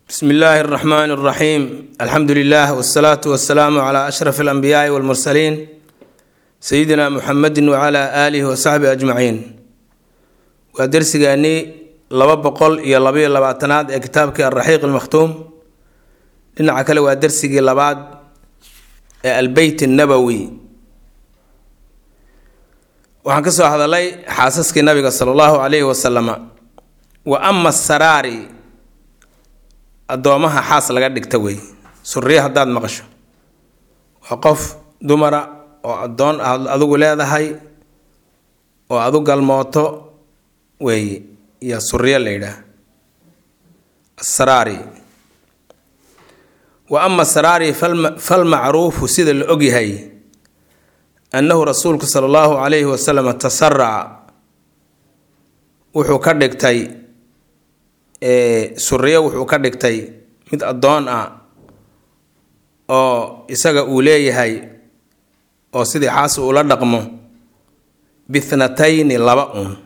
بسم الله الرحمن الرحيم الحمد لله والصلاة والسلام على أشرف الأنبياء والمرسلين سيدنا محمد وعلى آله وصحبه أجمعين ودرسيغاني لبا بقول يا لبي لباتناد كتابك الرحيق المختوم لنا كلا ودرسيغي لباد البيت النبوي waxaan ka soo hadalay xaasaskii nabiga sallallahu alayhi wasallam wa amma sarari adoomaha xaas laga dhigta way suriye hadaad maqasho waa qof dumara oo adoon adigu leedahay oo adu galmooto way ya suriye leeyda sarari wa amma sarari fal ma'ruf sida la ogyahay أنه رسولك صلى الله عليه وسلم تسرع وحو كدغتاي سوريه وحو كدغتاي mid adoon oo isaga uu leeyahay oo sidii xaas uu la dhaqmo bithnatayn laba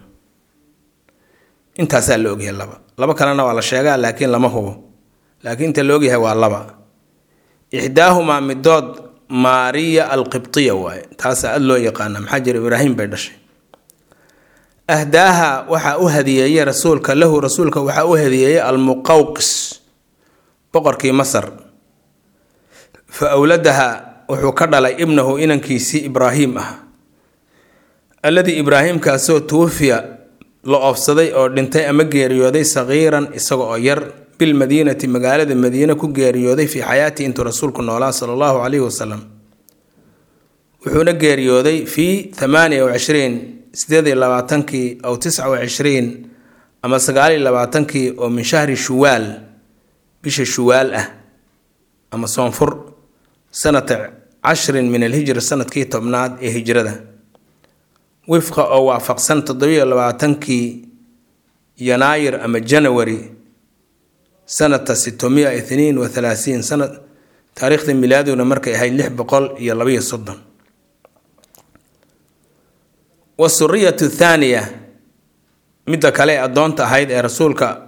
intaas la ogyahay laba kalena waa la sheegaa laakiin lama hubo laakiin inta la ogyahay waa laba ihdaahuma midod ماريا القبطية واي تاسع الله يقانا محجر إبراهيم بيدش أهداها وحا أهدية رسولك له رسولك وحا أهدية المقوقس بقركي مصر فأولدها وحو كدل ابنه إنكيسي إبراهيم الذي إبراهيم كاسو توفي لأفسدي أو دنتي أمجيريودي صغيرا إساق أير بالمدينة مقالة المدينة كجيريودي في حياتي انت رسولك الله صلى الله عليه وسلم وحونا جيريودي في 28 سديدي لباتنكي أو 29 أما سقالي لباتنكي أو من شهر شوال بش شوال أما صنفر سنة 10 من الهجرة سنة كي تبناد هجرة ده وفق أو وافق سنة الضوية لباتنكي يناير أما جنوري سنة 632 سنة تاريخ الميلاد ونمركي هاي اللح بقول يلبيه صدا والسرية الثانية مدى كالي أدونتا هايد رسولك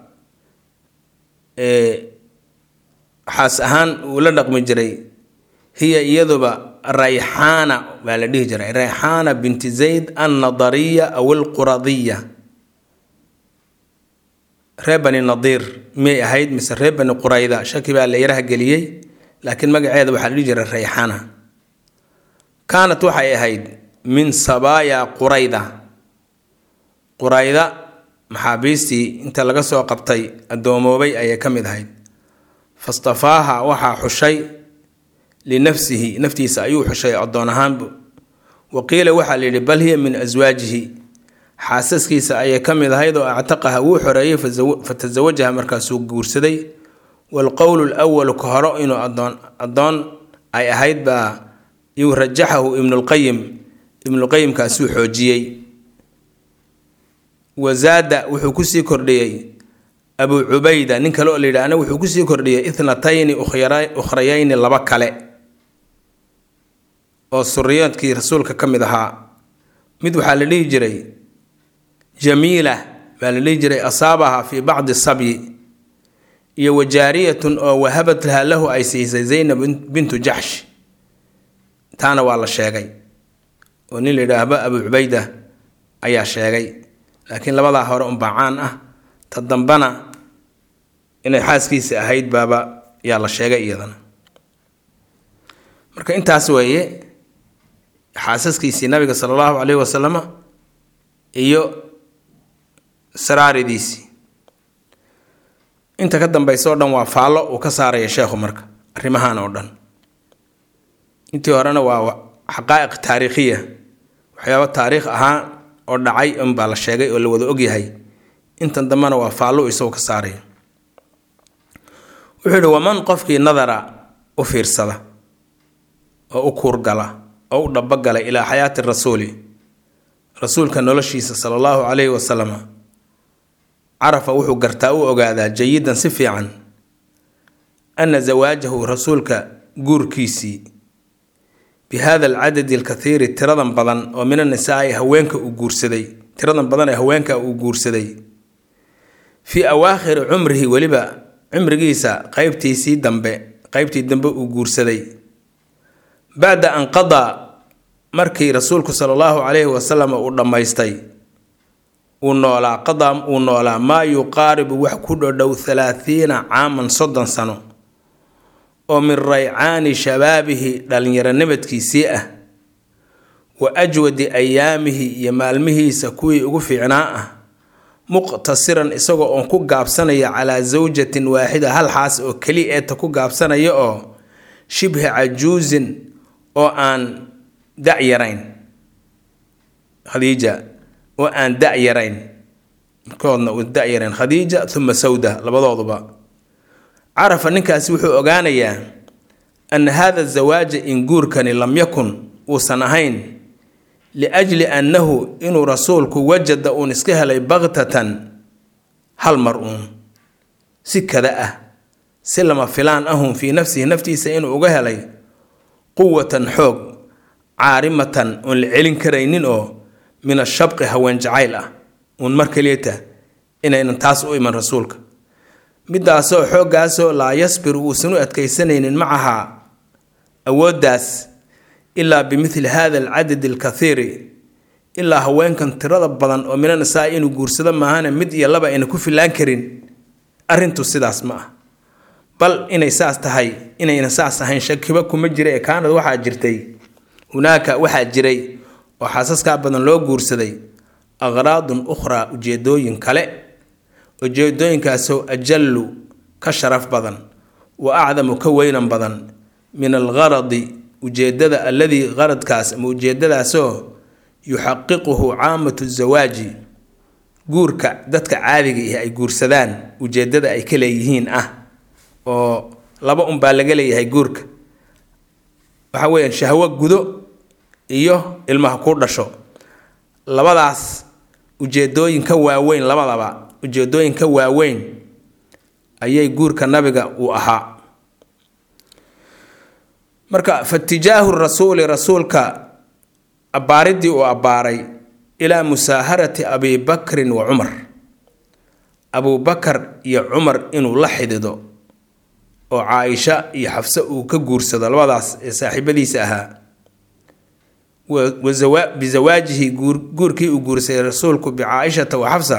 حاس أهان ولدق مجري هي يذب ريحانة والديه جري ريحانة بنت زيد النضرية أو القرضية ريبني النضير مي أهيد مثل ريبني قريضة شكي بقى اللي يرها قليي لكن مقعد وحال يجري الريحانة كانت وحي أهيد من صبايا قريضة محابيستي انت لقصوا قبطي الدوموبي أي كمد هيد فاصطفاها وحا حشي لنفسه نفتي سأيو حشي أدونهان وقيل وحا بل هي من أزواجه حاسسكيسا أي كمد هيدو اعتقها وحرية فتزوجها مركز قورسدي والقول الأول كهراء إنه أدون أي هيد با يرجحه ابن القيم كاسو حوجيي وزاد وحكسي كرديي أبو عبيدة ننكلو اللي أنا وحكسي كرديي 2 أخريين لبكالي والسريات كي رسولك كمدها مدو حالي جري جميلة والليجري أصابها في بعض الصبي وجارية وهبت لها له أيسيسة زينب بنت جحش تانا والله الشيغي ونيلي رهباء أبو عبيدة أيا الشيغي لكن لبضع هورا بعان تدنبنا إن حاسكيس أهيد بابا يالله الشيغي إيضا مركا انت أسوأي حاسسكيسي نبي صلى الله عليه وسلم saraaridiisi inta ka dambayso dhan waa faalo oo ka saaraya sheekhu marka arimahan oo dhan intii horena waa xaqaa'iq taariikhiya waxyaabo taariikh ahaan oo dhacay in baa la sheegay oo la wada og yahay intan dambana waa faalo isoo ka saaraya wuxuu waman qofkii nadara u fiirsada oo u kuurgala oo u dhabagala ilaa xayaati rasuulka noloshiisa sallallahu alayhi wasallam عرف وحو قرتاو أغادا جيدا سفيعا أن زواجه رسولك قوركيسي بهذا العدد الكثير ترضا بضن ومن النساء هوينك أقورسدي ترضا بضن هوينك أقورسدي في أواخر عمره ولبا cimrigiisa qaybtii dambe uu guursaday bacda an qadaa markii rasuulku sallallahu alayhi wasallam uu dhamaystay uu noolaa maa yuqaaribu wax ku dhow 30 caaman 30 sano oo min raycaani shabaabihi dhalinyaronimidkiisii ah wa ajwadi ayaamihi iyo maalmihiisa kuwii ugu fiicnaa ah muqtasiran isagoo oon ku gaabsanaya calaa zawjatin waaxida hal xaas oo keli eeta ku gaabsanaya oo shibhi cajuuzin oo aan dacyarayn khadiija oo aan dacyarayn koodna uu dacyarayn khadiija thumma sawda labadooduba carafa ninkaasi wuxuu ogaanayaa an hada zawaaja in guurkani lam yakun uusan ahayn liajli annahu inuu rasuulku wajada uun iska helay bagtatan hal mar uun si kada ah si lama filaan ahun fii nafsihi naftiisa inuu uga helay quwatan xoog caarimatan oon la celin karaynin oo min ashabqi haween jacayl ah uun mar kaleeta inaynan taas u iman rasuulka midaasoo xooggaasoo laa yasbiru uusan u adkaysanaynin macaha awooddaas ilaa bimithli hada alcadad alkathiiri ilaa haweenkan tirada badan oo mina nisaa inuu guursado maahane mid iyo laba ayna ku filaan karin arrintu sidaas ma ah bal inay saas tahay inayna saas ahayn shakiba kuma jira ee kaanad waxaa jirtay hunaaka waxaa jiray oo xaasaskaa badan loo guursaday aqraadun ukhraa ujeedooyin kale ujeedooyinkaasoo ajallu ka sharaf badan wa acdamu ka weynan badan min algaradi ujeedada alladii qaradkaas ama ujeedadaasoo yuxaqiquhu caamatu zawaaji guurka dadka caadiga ah ay guursadaan ujeedada ay ka leeyihiin ah oo laba baa laga leeyahay guurka waxa weeyaan shahwo gudo iyo ilmaha ku dhasho labadaas ujeedooyinka waaweyn labadaba ujeedooyinka waaweyn ayay guurka nabiga uu ahaa marka fatijaahu rasuuli rasuulka abaaridii uu abaaray ilaa musaaharati abi bakrin wa cumar abu bakar iyo cumar inuu la xidido oo caaisha iyo xafsa uu ka guursado labadaas ee saaxiibadiisa ahaa bizawaajihi guurkii uu guursaday rasuulku bicaaishata wa xafsa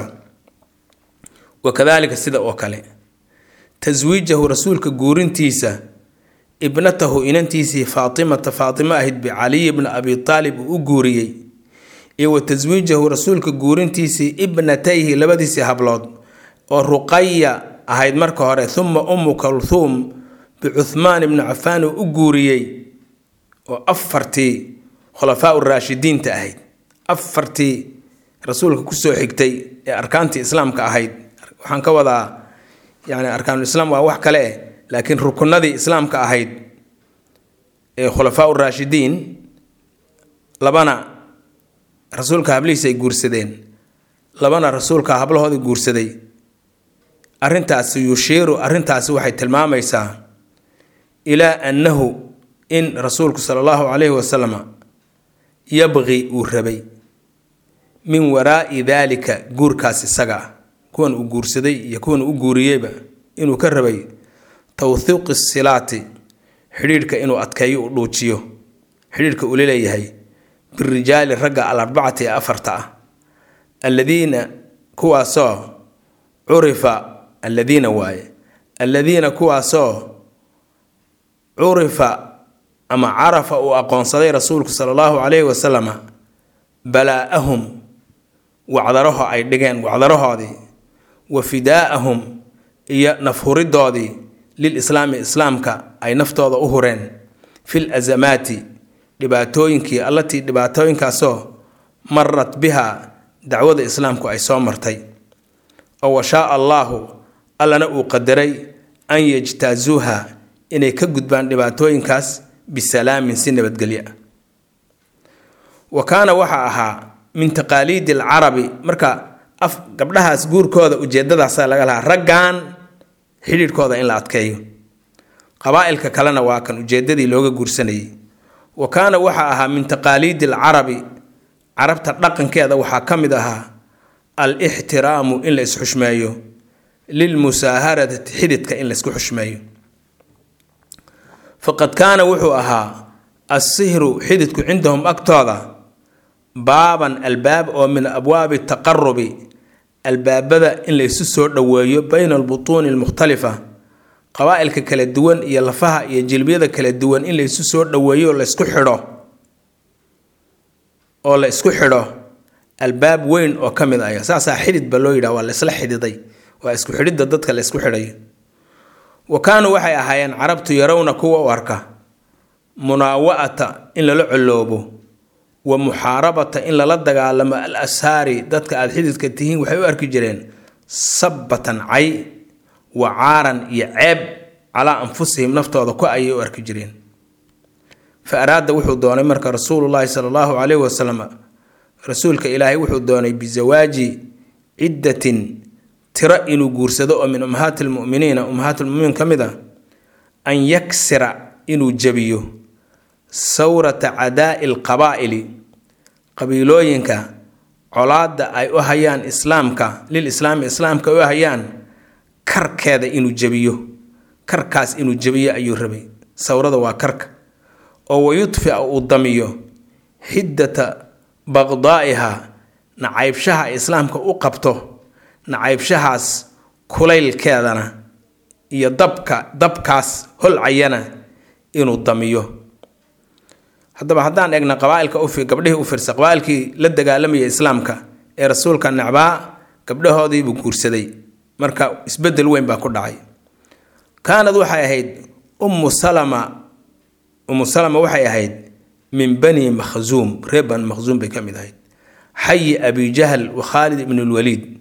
wakadalika sida oo kale taswiijahu rasuulka guurintiisa ibnatahu inantiisii faatima ahayd bicaliy ibn abi taalib uu u guuriyey iyo wa taswiijahu rasuulka guurintiisii ibnatayhi labadiisii hablood oo ruqaya ahayd marka hore thumma ummu kalthuum bicuthmaan ibn cafaan uu u guuriyey oo afartii khulafaa uraashidiinta ahayd afartii rasuulka kusoo xigtay ee arkaantii islaamka ahayd waxaan ka wadaa yani arkaanul islaam waa wax kale laakiin rukunadii islaamka ahayd ee khulafaa uraashidiin labana rasuulka hablihiisa ay guursadeen labana rasuulka hablahoodii guursaday arrintaasi yushiiru arrintaasi waxay tilmaamaysaa ilaa annahu in rasuulku sala allahu calayhi wasalam yabqi uu rabay min waraa'i daalika guurkaas isaga ah kuwan uu guursaday iyo kuwan u guuriyeyba inuu ka rabay tawthiiqi silaati xidhiidhka inuu adkeeyo u dhuujiyo xidhiidhka uu leeyahay birijaali ragga alarbacati ee afarta ah alladiina kuwaasoo curifa alladiina waaye alladiina kuwaasoo curifa ama carafa uu aqoonsaday rasuulku sala allahu calayhi wasalam balaa'ahum wacdaraho ay dhigeen wacdarahoodii wa fidaa'ahum iyo nafhuridoodii lilislaami islaamka ay naftooda u hureen fil azamaati dhibaatooyinkii allatii dhibaatooyinkaasoo marat biha dacwada islaamku ay soo martay oo washaa allaahu allana uu qadaray an yajtaazuuha inay ka gudbaan dhibaatooyinkaas bisalaamin si nabadgelyo ah wa kaana waxaa ahaa min taqaaliidi alcarabi marka gabdhahaas guurkooda ujeedadaasa laga lahaa raggan xidhiidhkooda in la adkeeyo qabaa'ilka kalena waa kan ujeedadii looga guursanayay wa kaana waxaa ahaa min taqaaliidi alcarabi carabta dhaqankeeda waxaa ka mid ahaa al-ixtiraamu in la isxushmeeyo lilmusaaharati xididka in laysku xushmeeyo. faqad kaana wuxuu ahaa assihru xididku cindahum agtooda baaban albaab oo min abwaabi taqarubi albaabada in laysu soo dhoweeyo bayna albutuuni almukhtalifa qabaa'ilka kala duwan iyo lafaha iyo jilbiyada kala duwan in laysu soo dhoweeyo oo la isku xidho albaab weyn oo ka mid ah. saasaa xidid ba loo yidhaha, waa laysla xididay, waa isku xidhidda dadka la isku xidhayo. wa kaanuu waxay ahaayeen carabtu yarawna kuwa u arka munaawa'ata in lala coloobo wa muxaarabata in lala dagaalamo al ashaari dadka aada xididka tihiin waxay u arki jireen sabbatan cay wa caaran iyo ceeb calaa anfusihim naftooda ku ayay u arki jireen. fa araada wuxuu doonay marka rasuulullaahi sala allahu calayhi wasalam rasuulka ilaahay wuxuu doonay bisawaaji ciddatin tiro inuu guursado oo min ummahaatulmuminiin ka mid a an yaksira inuu jabiyo sawrata cadaa'i alqabaa'ili qabiilooyinka colaadda ay u hayaan islaamka lilislaami islaamka u hayaan karkeeda inuu jabiyo, karkaas inuu jabiyo ayuu rabay. sawrada waa karka. oo wayudfica uu damiyo xiddata baqdaa'iha nacaybshaha islaamka u qabto, nacaybshahaas kulaylkeedana iyo dabkaas holcayana inuu damiyo. haddaba haddaan eegna qabaa'ilka gabdhihii u fiirsa qabaa'ilkii la dagaalamaya islaamka ee rasuulka necbaa gabdhahoodiibuu guursaday, marka isbedel weyn baa ku dhacay. kaanad waxay ahayd ummu salama waxay ahayd min bani makhzuum, reer bani makhzuum bay ka mid ahayd, xayi abijahl wa khaalid ibn lwaliid,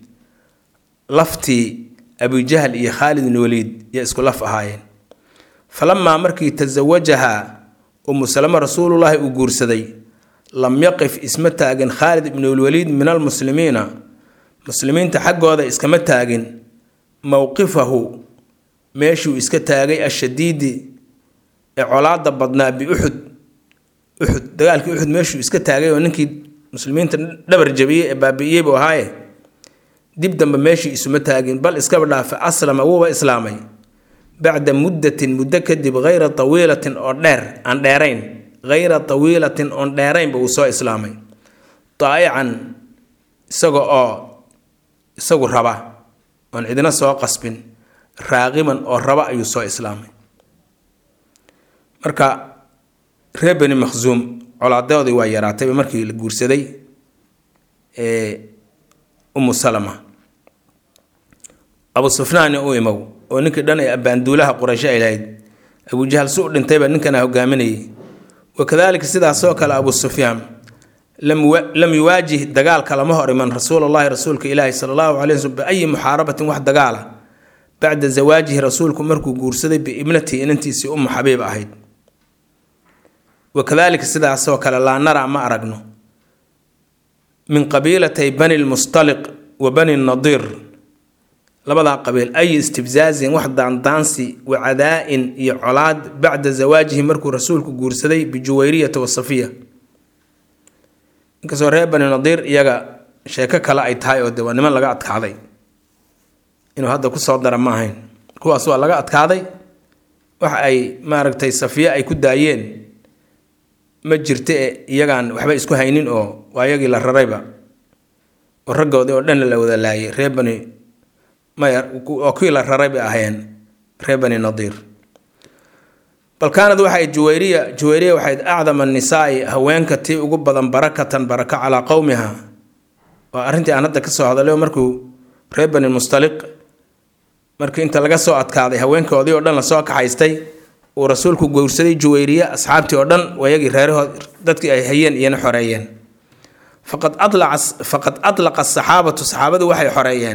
laftii abijahl iyo khaalid ibn waliid iyo isku laf ahaayeen. falamaa markii tasawajahaa ummu salama rasuulullaahi uu guursaday lam yaqif isma taagin khaalid ibn lwaliid min almuslimiina, muslimiinta xaggooda iskama taagin mowqifahu meeshuu iska taagay ashadiidi ee colaada badnaa biuxud dagaalkii uxud meeshuu iska taagay oo ninkii muslimiinta dhabar jabiyey ee baabi'iyey buu ahaaye dib dambe meeshii isuma taagin, bal iskaba dhaafa aslama wuuba islaamay bacda muddatin muddo kadib hayra tawiilatin oo tawiilatin oon dheeraynba uu soo islaamay, daa'ican isagu raba oon cidina soo qasbin, raaqiban oo raba ayuu soo islaamay. marka reer bani makhzuum colaadoodii waa yaraatayba markii la guursaday ummu salama. abu sufyaan u imow oo ninkii dhan ee abbaanduulaha quraysh ay lahayd abujahal su dhintayba ninkana hogaaminayay. wakadaalika sidaasoo kale abu sufyaan lam yuwaajih dagaalka lama hor iman rasuulullaahi rasuulka ilaahi sala allahu calay wasallam biayi muxaarabatin wax dagaala bacda zawaajihi rasuulku markuu guursaday biibnatihi inantiisii ummu xabiib ahayd. wakadaalika sidaasoo kale laa naraa ma aragno min qabiilatay bani lmustaliq wa bani nadiir labadaa qabiil ay istibzaazin wax daandaansi wa cadaa'in iyo colaad bacda zawaajihi markuu rasuulku guursaday bijuwayriyata wa safiya. inkastoo reer bani nadiir iyaga sheeko kale ay tahay oo de waa niman laga adkaaday, inuu hadda kusoo dara ma ahayn, kuwaas waa laga adkaaday. wax ay maaragtay safiya ay ku daayeen ma jirte iyagaan waxba isku haynin oo waa iyagii la rarayba oo raggoodii oo dhan la wada laayay reer bani oo kii la raray bay ahaayeen reer bani nadiir. bal kaanad waxay juwayriya waxayd acdama annisaa'i haweenka tii ugu badan barakatan baraka calaa qowmiha. waa arrintii aan hadda ka soo hadalay markuu reer bani mustaliq markii inta laga soo adkaaday haweenkoodii oo dhan la soo kaxaystay uu rasuulku guursaday juwayriya asxaabtii oo dhan wayagii reerahood dadkii ay hayeen iyana xoreeyeen. faqad atlaqa asaxaabatu saxaabadu waxay xoreeyeen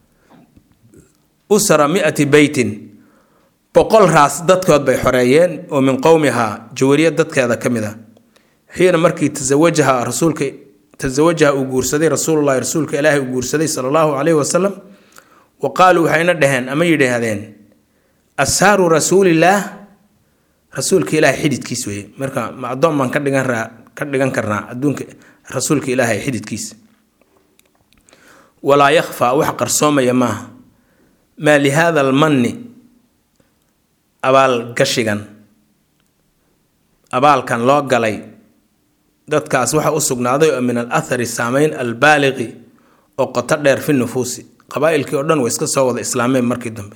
usra 100 beytin 100 raas dadkood bay xoreeyeen oo min qowmihaa juwayriya dadkeeda ka mid a xiina markii tasawajaha uu guursaday rasuulullaahi rasuulka ilaahay uu guursaday sala allahu calayhi wasalam. wa qaaluu waxayna dhaheen ama yidhaahdeen ashaaru rasuulillaah, rasuulka ilaahay xididkiis weye. marka ma addoon baan ka dhigan karnaa adduunka rasuulka ilaahay xididkiisa. walaa yakhfaa wax qarsoomaya maaha maa lihada almanni abaalgashigan abaalkan loo galay dadkaas waxa u sugnaaday oo min al athari saameyn albaaliqi oo qoto dheer fi nufuusi qabaa'ilkii oo dhan way iska soo wada islaameen markii dambe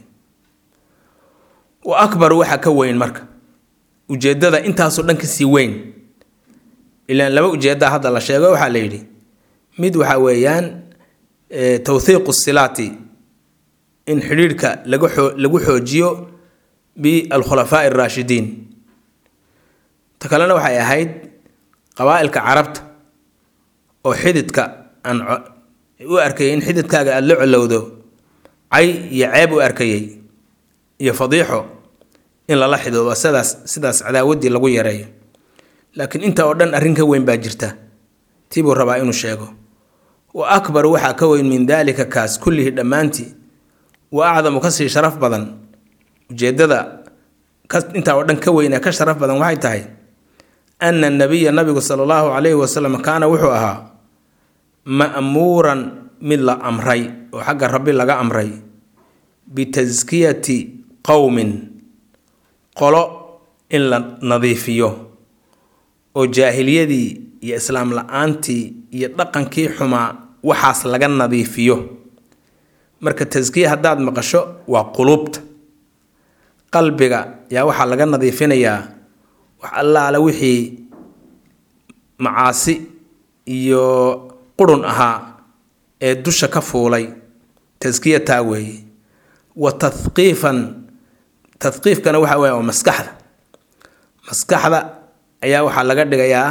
wa akbar waxa ka weyn marka ujeedada intaasoo dhan ka sii weyn ilaan laba ujeedda hadda la sheego waxaa la yidhi mid waxa weeyaan tawthiiqu silaati in xidhiidhka lagu xoojiyo بالخلفاء الراشدين تكلنا waxay ahayd qabaa'ilka carabta oo xididka aan u arkay in xididkaaga aad la culowdo ay iyo ceeb u arkayay iyo fadiixo in la xidoodo sidaas cadaawadii lagu yareeyo laakiin inta oo dhan arrin ka weyn baa jirta tiibu rabaa inuu sheego wa akbar waxa ka weyn min dalika kaas kullihi dhamaanti wa a'zamu kasi sharaf badan ujeedada inta oo dhan ka weyn ka sharaf badan waxay tahay anna nabiyya nabiga sallallahu alayhi wasallam kaana wuxuu ahaa ma'muuran mid la amray oo xagga rabbi laga amray bitazkiyati qawmin qolo in la nadiifiyo oo jaahiliyadii iyo islaam la'aantii iyo dhaqankii xumaa waxaas laga nadiifiyo marka tazkiya hadaad maqasho waa qulubta qalbiga yaa waxa laga nadiifinayaa wax allaala wixii macaasi iyo qurun ahaa ee dusha ka fuulay tazkiyata weeye wa tathqiifkana waxa weeye maskaxda ayaa waxa laga dhigayaa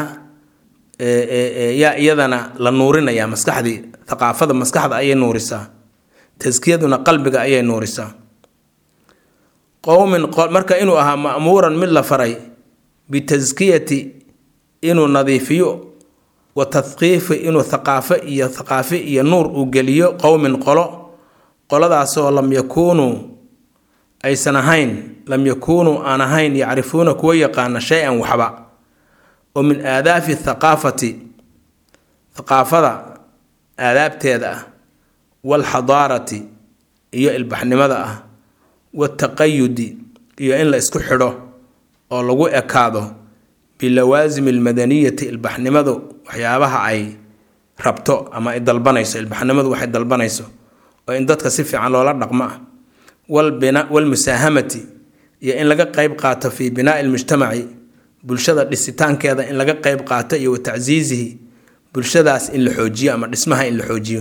iyadana la nuurinayaa maskaxdii thaqaafada maskaxda ayay nuurisaa tazkiyaduna qalbiga ayay nuurisaa qowmin marka inuu ahaa ma'muuran mid la faray bitazkiyati inuu nadiifiyo wa tathqiifi inuu thaqaafe iyo nuur uu geliyo qowmin qoladaasoo lam yakuunu aan ahayn yacrifuuna kuwa yaqaana shay-an waxba oo min aadaafi thaqaafada aadaabteeda ah walxadaarati iyo ilbaxnimada ah والتقيد iyo in la isku xidho oo lagu ekaado bilawaazim almadaniyati albaxnimadu waxyaabaha ay rabto ama ay dalbanayso ilbaxnimadu waxay dalbanayso oo in dadka si fiican loola dhaqmo wal musaahamati iyo in laga qayb qaato fi binaa almujtamaci bulshada dhisitaankeeda in laga qayb qaato iyo tacziizihi bulshadaas in la xoojiyo ama dhismaha in la xoojiyo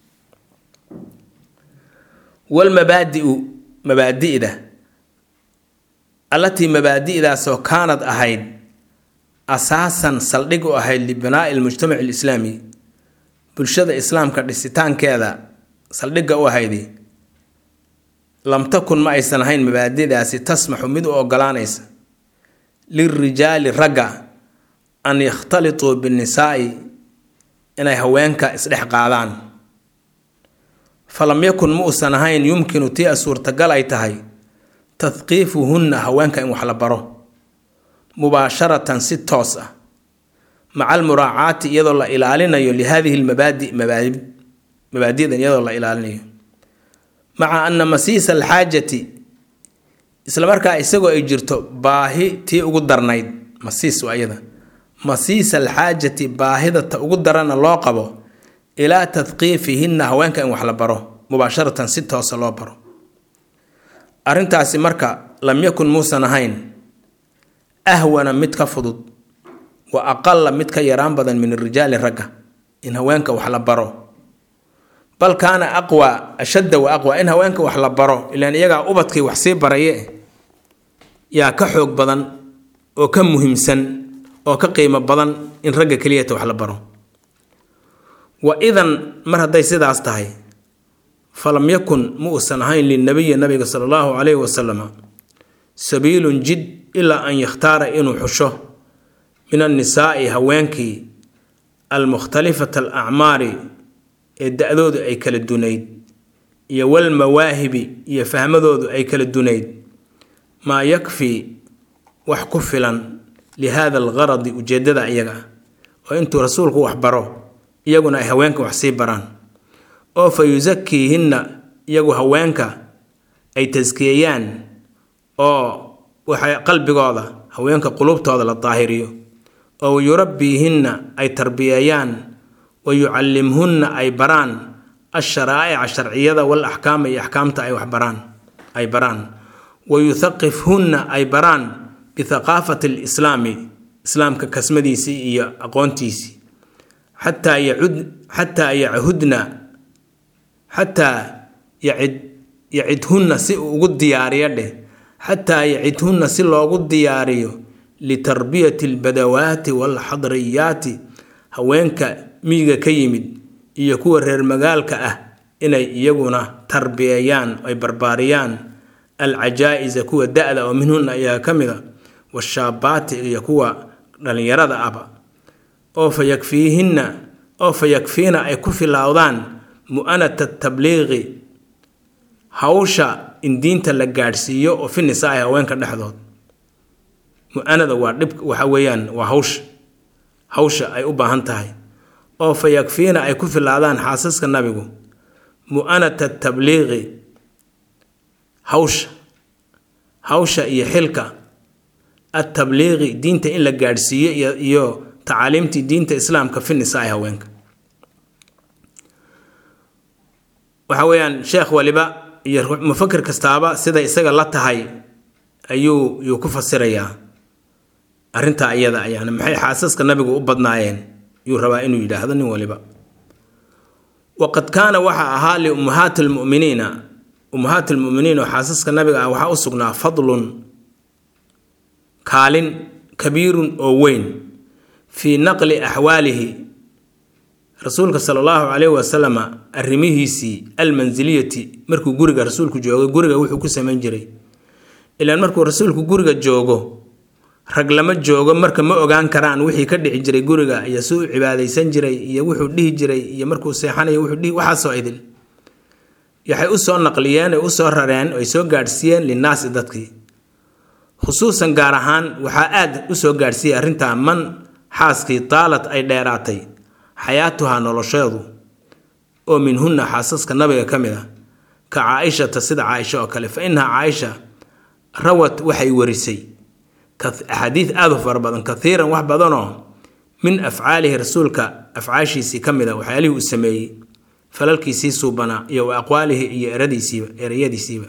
wal mabaadi'da allatii mabaadi'daasoo kaanad ahayd asaasan saldhig u ahayd libinaa'i almujtamaci alislaami bulshada islaamka dhisitaankeeda saldhigga u ahaydi lam takun ma aysan ahayn mabaadi'daasi tasmaxu mid u ogolaanaysa lilrijaali ragga an yakhtalituu binnisaa'i inay haweenka isdhex qaadaan falam yakun muusan ahayn yumkinu tii suurtagal ay tahay tathqiifuhunna haweenka in wax la baro mubaasharatan si toos ah maca almuraacaati iyadoo la ilaalinayo lihadihi mabaadi'dan iyadoo la ilaalinayo maca anna masiisa alxaajati isla markaa isagoo ay jirto baahi tii ugu darnayd masiisa alxaajati baahida ta ugu darana loo qabo ilaa tathqiifihinna haweenka in wax la baro mubaasharatan si toosa loo baro arrintaasi marka lam yakun muusan ahayn ahwana mid ka fudud wa aqalla mid ka yaraan badan min rijaali ragga in haweenka wax la baro bal kaana aqwa ashadda wa aqwa in haweenka wax la baro ilaan iyagaa ubadkii wax sii baraye yaa ka xoog badan oo ka muhiimsan oo ka qiimo badan in ragga keliyata wax la baro wa idan mar hadday sidaas tahay falam yakun muusan ahayn lilnabiyi nabiga sala allahu calayhi wasalam sabiilun jid ilaa an yakhtaara inuu xusho min annisaa'i haweenkii almukhtalifata alacmaari ee da-doodu ay kala dunayd iyo walmawaahibi iyo fahmadoodu ay kala dunayd maa yakfii wax ku filan lihada algaradi ujeedada iyaga oo intuu rasuulku wax baro iyaguna ay haweenka wax sii baraan oo fa yusakiihinna iyagu haweenka ay taskiyayaan oo waxay qalbigooda haweenka qulubtooda la daahiriyo oo yurabbihinna ay tarbiyayaan wa yucallimhunna ay baraan asharaa'ica sharciyada wal axkaama iyo axkaamta ay baraan wa yuthaqifhunna ay baraan bithaqaafati alislaami islaamka kasmadiisii iyo aqoontiisii xataa yacidhunna si uu ugu diyaariyo xataa yacidhunna si loogu diyaariyo litarbiyati albadawaati waalxadriyaati haweenka miyiga ka yimid iyo kuwa reer magaalka ah inay iyaguna tarbiyayaan ay barbaariyaan alcajaa'iza kuwa da-da oo minhunna ayaa ka mida washaabaati iyo kuwa dhallinyarada aba oo fayakfiina ay ku filaawdaan mu'anata tabliiqi hawsha in diinta la gaadhsiiyo oo fi nisaa'i haweenka dhexdood mu'anada waa dhib waxa weeyaan waa hawsha ay u baahan tahay oo fayakfiina ay ku filaadaan xaasaska nabigu mu'anata tabliiqi hawsha iyo xilka at-tabliiqi diinta in la gaadhsiiyo iyo tacaaliimtii diinta islaamka fi nisaa'i haweenka waxa weeyaan sheekh waliba iyo mufakir kastaaba sida isaga la tahay ayuu ku fasirayaa arrinta iyada ayana maxay xaasaska nabigu u badnaayeen yuu rabaa inuu yidhaahdo nin waliba waqad kaana waxa ahaa li ummahaati almu'miniina oo xaasaska nabiga ah waxaa u sugnaa fadlun kaalin kabiirun oo weyn fii naqli axwaalihi rasuulka sala allahu calayhi wasalama arrimihiisii almansiliyati markuu guriga rasuulku joogo guriga wuxuu ku samayn jiray ilaan markuu rasuulku guriga joogo rag lama joogo marka ma ogaan karaan wixii ka dhici jiray guriga iyo suu u cibaadaysan jiray iyo wuxuu dhihi jiray iyo markuu seexanayo waxaasoo idil waxay u soo naqliyeen ay u soo rareen ay soo gaadhsiiyeen linnaasi dadkii khusuusan gaar ahaan waxaa aad u soo gaadhsiiyey arrintaa man xaaskii taalad ay dheeraatay xayaatuhaa nolosheedu oo minhunna xaasaska nabiga ka mid ah ka caaishata sida caaisha oo kale fa innahaa caaisha rawat waxay warisay axaadiid aad u fara badan kathiiran wax badanoo min afcaalihi rasuulka afcaashiisii ka mid a waxyaalihii uu sameeyey falalkiisii suubanaa iyo wa aqwaalihi iyo erayadiisiiba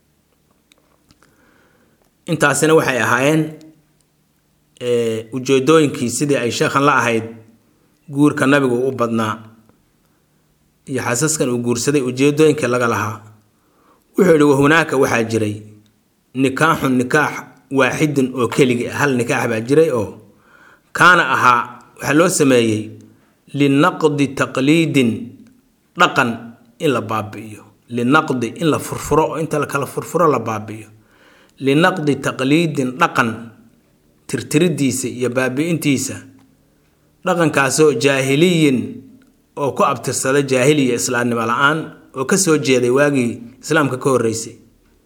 intaasina waxay ahaayeen ujeedooyinkii sidii ay sheekhan la ahayd guurka nabigu u badnaa iyo xaasaskan uu guursaday ujeedooyinkii laga lahaa wuxuu yidhi wahunaaka waxaa jiray nikaaxun nikaax waaxidun oo keligi hal nikaax baa jiray oo kaana ahaa waxaa loo sameeyey linaqdi taqliidin dhaqan in la baabi'iyo linaqdi in la furfuro oo inta la kala furfuro la baabi'iyo linaqdi taqliidin dhaqan tirtiridiisa iyo baabi'intiisa dhaqankaasoo jaahiliyin oo ku abtirsada jaahiliya islaamnimo la-aan oo ka soo jeeday waagii islaamka ka horreysay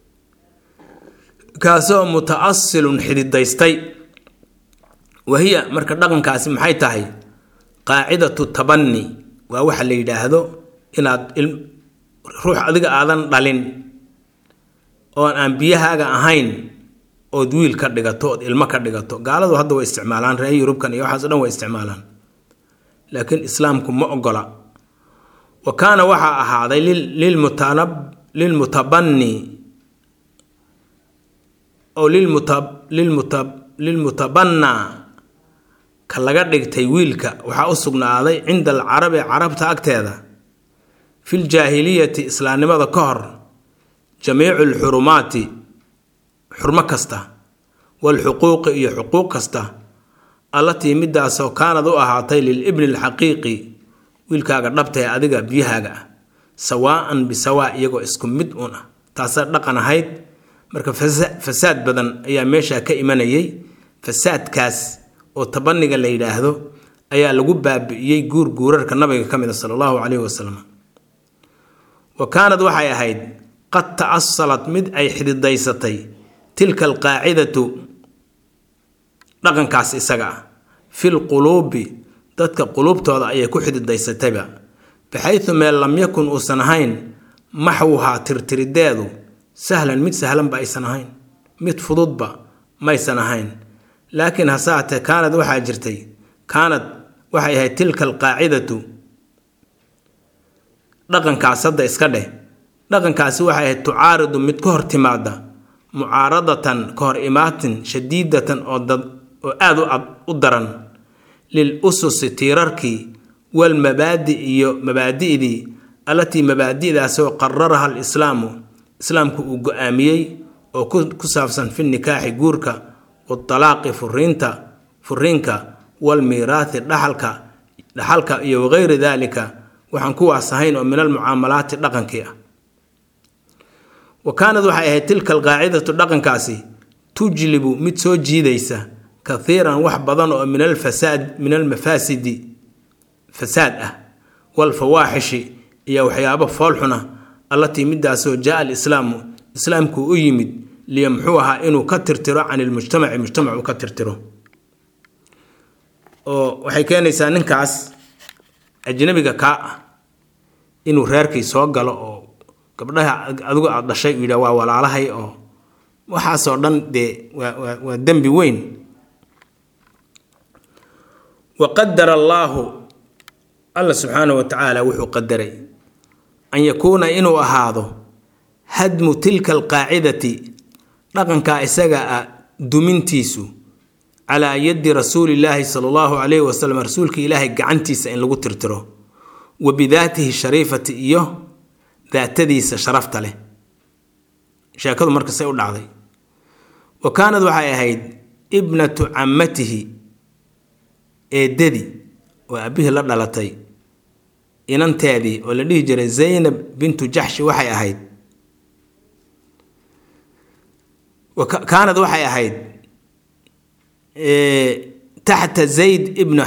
kaasoo muta'asilun xididaystay wahiya marka dhaqankaasi maxay tahay qaacidatu tabanni waa waxa la yidhaahdo inaad ruux adiga aadan dhalin oon aan biyahaaga ahayn ood wiil ka dhigato ood ilmo ka dhigato gaaladu hadda way isticmaalaan reer yurubkan iyo waxaas o dhan way isticmaalaan laakiin islaamku ma ogola wa kaana waxaa ahaaday lilmutabanni oo lilmutabanna ka laga dhigtay wiilka waxaa u sugnaaday cinda alcarabi carabta agteeda fil jaahiliyati islaamnimada ka hor jamiicu alxurumaati xurmo kasta walxuquuqi iyo xuquuq kasta allatii midaasoo kaanad u ahaatay lilibni alxaqiiqi wiilkaaga dhabtae adiga biyahaaga ah sawaa'an bisawaa iyagoo isku mid uun ah taasaa dhaqan ahayd marka fasaad badan ayaa meeshaa ka imanayay fasaadkaas oo tabaniga la yidhaahdo ayaa lagu baabi'iyey guurarka nabiga ka mid a sala allahu calayhi wasalam wa kaanad waxay ahayd qad ta'asalat mid ay xididaysatay tilka alqaacidatu dhaqankaas isaga ah fil quluubi dadka quluubtooda ayay ku xididaysatayba baxaysu meel lam yakun uusan ahayn maxwuhaa tirtirideedu sahlan mid sahlan ba aysan ahayn mid fududba ma aysan ahayn laakiin hasaate kaanad waxaa jirtay kaanad waxay ahayd tilka alqaacidatu dhaqankaas hadda iska dheh dhaqankaasi waxay ahayd tucaaridu mid ka hor timaada mucaaradatan ka hor imaatin shadiidatan oo aad u daran lil ususi tiirarkii walmabaadi iyo mabaadi'dii allatii mabaadi'daasoo qararaha alislaamu islaamku uu go-aamiyey oo ku saabsan fi nikaaxi guurka watalaaqi furiinka walmiiraathi dhaxalka iyo wagayri daalika waxaan kuwaas ahayn oo min almucaamalaati dhaqankii ah wa kaanad waxay ahayd tilka alqaacidatu dhaqankaasi tujlibu mid soo jiidaysa kathiiran wax badan oo min almafaasidi fasaad ah walfawaaxishi iyo waxyaabo foolxuna allatii midaasoo jaa alislaamu islaamku u yimid liyamxuuha inuu ka tirtiro can ilmujtamaci mujtamac uu ka tirtiro oo waxay keenaysaa ninkaas ajnabiga kaa ah inuu reerkii soo galo oo gabdhaha adigu aad dhashay uu yidhaa waa walaalahay oo waxaasoo dhan dee waa dembi weyn waqadara allaahu alla subxaanahu wa tacaala wuxuu qadaray an yakuuna inuu ahaado hadmu tilka alqaacidati dhaqankaa isaga ah dumintiisu calaa yadi rasuulillaahi sala allahu calayhi wasalam rasuulka ilaahay gacantiisa in lagu tirtiro wa bidaatihi shariifati iyo daatadiisa sharafta leh sheekadu markasay u dhacday wa kaanad waxay ahayd ibnatu cammatihi eedadii oo aabihii la dhalatay inanteedii oo la dhihi jiray zaynab bintu jaxshi waxay ahayd kaanad waxay ahayd taxta zayd ibnu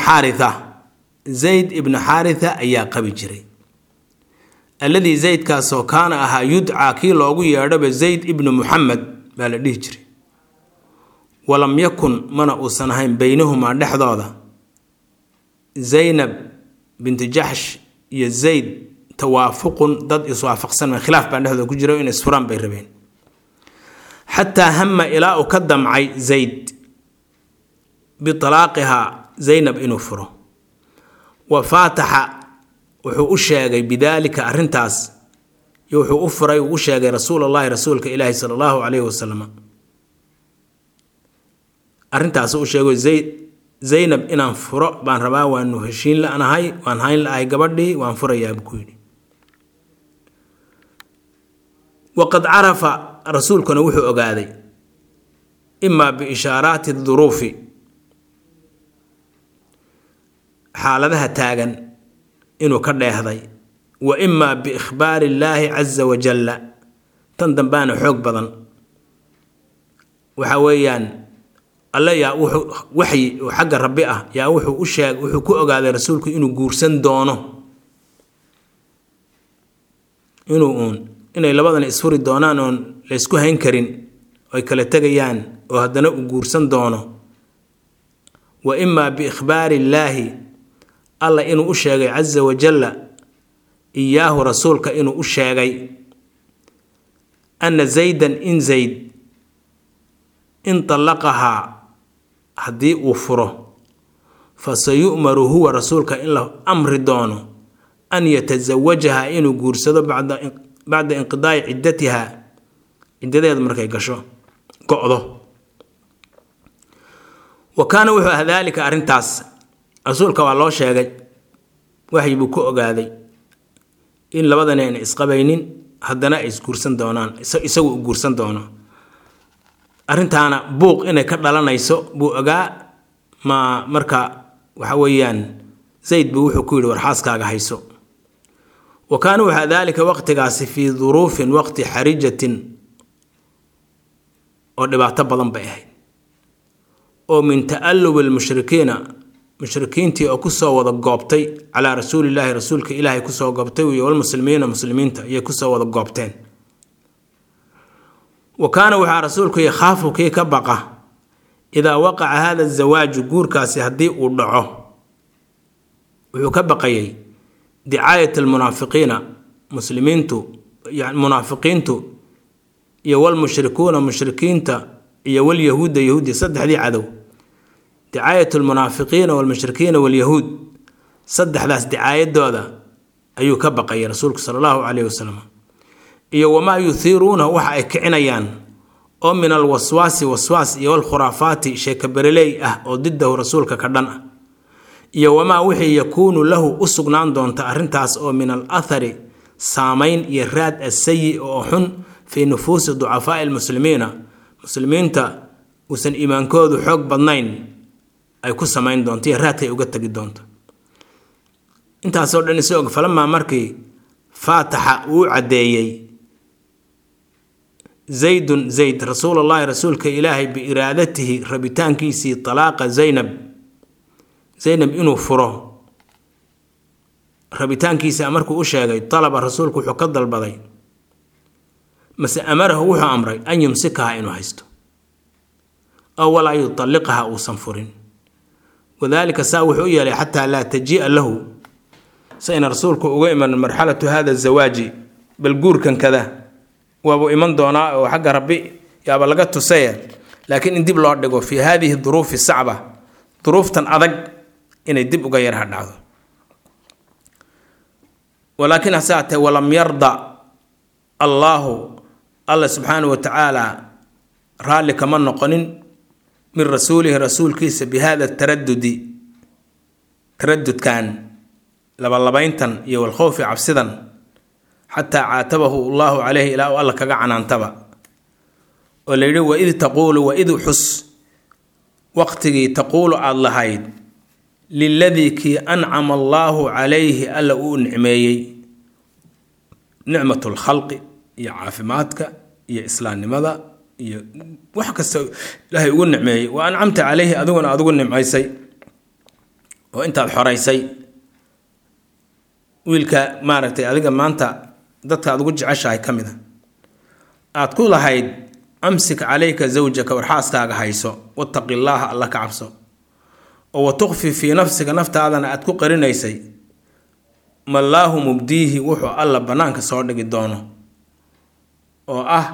xaaritha ayaa qabi jiray alladii zaydkaasoo kaana ahaa yudcaa kii loogu yeedhaba zayd ibnu muxamed baa la dhihi jiray walam yakun mana uusan ahayn baynahumaa dhexdooda zaynab bintu jaxsh iyo zayd tawaafuqun dad iswaafaqsan khilaaf baa dhexdooda ku jira in isfuraan bay rabeen xataa hama ilaa uu ka damcay zayd bitalaaqihaa zaynab inuu furo wa faataxa wuxuu u sheegay bidaalika arrintaas iyo wuxuu u furay uu u sheegay rasuulullaahi rasuulka ilaahi sala allahu calayhi wasalam arrintaas u sheegay zaynab inaan furo baan rabaa waanu heshiin la-nahay waan hayn la-ahay gabadhii waan furayaa buu ku yidhi waqad carafa rasuulkuna wuxuu ogaaday imaa biishaaraati duruufi xaaladaha taagan inuu ka dheehday wa imaa biikhbaari illaahi caza wajalla tan dambaana xoog badan waxa weeyaan alle yaa wuxuu waxyi oo xagga rabbi ah yaa wuxuu ku ogaaday rasuulku inuu guursan doono inay labadan isfuri doonaan oon la isku hayn karin oy kala tegayaan oo haddana uu guursan doono wa imaa biikhbaari illaahi alla inuu u sheegay caza wajalla iyaahu rasuulka inuu u sheegay anna zaydan in zayd in طallaqahaa haddii uu furo fasayu'maru huwa rasuulka in la amri doono an yatasawajaha inuu guursado bacda inqidaa'i ciddatiha ciddadeeda markay gasho go-do wa kaana wuxuu ah daalika arrintaas rasuulka waa loo sheegay waxyi buu ku ogaaday in labadan ayna isqabaynin haddana ay isguursan doonaan isagu u guursan doono arrintaana buuq inay ka dhalanayso buu ogaa marka waxa weeyaan zayd buu wuxuu ku yidhi war xaaskaaga hayso wa kaana waxaa daalika waqtigaasi fii duruufin waqti xarijatin oo dhibaato badan bay ahayd oo min ta'allubi almushrikiina mushrikiintii oo kusoo wada goobtay calaa rasuulillaahi rasuulka ilaahay kusoo goobtay iyo walmuslimiina muslimiinta iyay kusoo wada goobteen wa kaana waxaa rasuulku yakhaafu kii ka baqa idaa waqaca hada azawaaju guurkaasi haddii uu dhaco wuxuu ka baqayay dicaayat almunaafiqiina munaafiqiintu iyo walmushrikuuna mushrikiinta iyo walyahuuda yahuudi saddexdii cadow dicaayatu lmunaafiqiina walmushrikiina walyahuud saddexdaas dicaayadooda ayuu ka baqayay rasuulku sala allahu calayhi wasalam iyo wamaa yuhiiruuna waxa ay kicinayaan oo min alwaswaasi waswaas iyo walkhuraafaati sheeka bereley ah oo didahu rasuulka ka dhan ah iyo wamaa wixii yakuunu lahu u sugnaan doonta arrintaas oo min al athari saamayn iyo raad asayi oo xun fii nufuusi ducafaa'i almuslimiina muslimiinta uusan iimaankoodu xoog badnayn ay ku samayn doonto iyo raadkay uga tagi doonto intaasoo dhan isagoo falamaa markii faataxa uu caddeeyey zaydun zayd rasuulullaahi rasuulka ilaahay biiraadatihi rabitaankiisii talaaqa zaynab inuu furo rabitaankiisa markuu u sheegay talaba rasuulku wuxuu ka dalbaday mase amarahu wuxuu amray an yumsikaha inuu haysto aw walaa yutalliqaha uusan furin wadaalika saa wuxuu u yeelay xataa laa tajii'a lahu sayna rasuulku uga iman marxalatu hada zawaaji bal guurkan kada waabuu iman doonaa oo xagga rabbi yaaba laga tusaya laakiin in dib loo dhigo fii haadihi duruufi sacba duruuftan adag inay dib uga yarha dhacdo walaakin hasaatee walam yarda allaahu alla subxaanahu wa tacaala raalli kama noqonin min rasuulihi rasuulkiisa bihada taradudkan labalabayntan iyo walkhowfi cabsidan xataa caatabahu allaahu caleyhi ilaa u alla kaga canaantaba oo la yidhi waid taquulu waid xus waqtigii taquulu aada lahayd liladii kii ancama allaahu calayhi alla uu nicmeeyey nicmatu lkhalqi iyo caafimaadka iyo islaamnimada iyo wax kasta ilaahay ugu nicmeeyey wa ancamta calayhi adiguna aad ugu nimcaysay oo intaad xoraysay wiilka maaragtay adiga maanta dadka aad ugu jeceshahay ka mid a aad ku lahayd amsik calayka zawjaka war xaaskaaga hayso wattaqi llaaha alla ka cabso oo watukfi fii nafsiga naftaadana aad ku qarinaysay mallaahu mubdiihi wuxuu alla bannaanka soo dhigi doono oo ah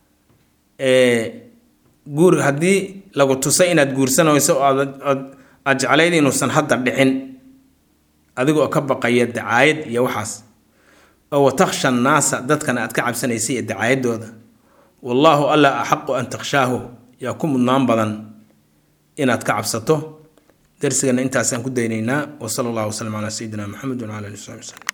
guur haddii lagu tusay inaad guursanayso oo aad jeclayd inuusan hadda dhicin adiga oo ka baqaya dacaayad iyo waxaas oo watakhsha annaasa dadkana aad ka cabsanaysay iyo dacaayadooda wallaahu alla axaqu an takhshaahu yaa ku mudnaan badan inaad ka cabsato درسنا انت اسان كدينينا وصلى الله وسلم على سيدنا محمد وعلى اله وصحبه وسلم